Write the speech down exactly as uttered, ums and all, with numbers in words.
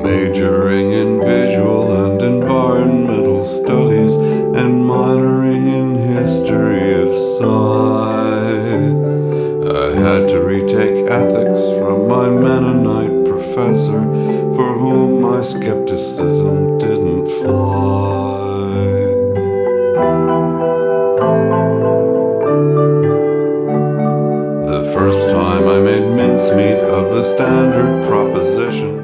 majoring in visual and environmental studies and minoring in history of sci. I had to retake ethics from my Mennonite professor, for whom my skepticism didn't fly. The first time I made mincemeat of the standard proposition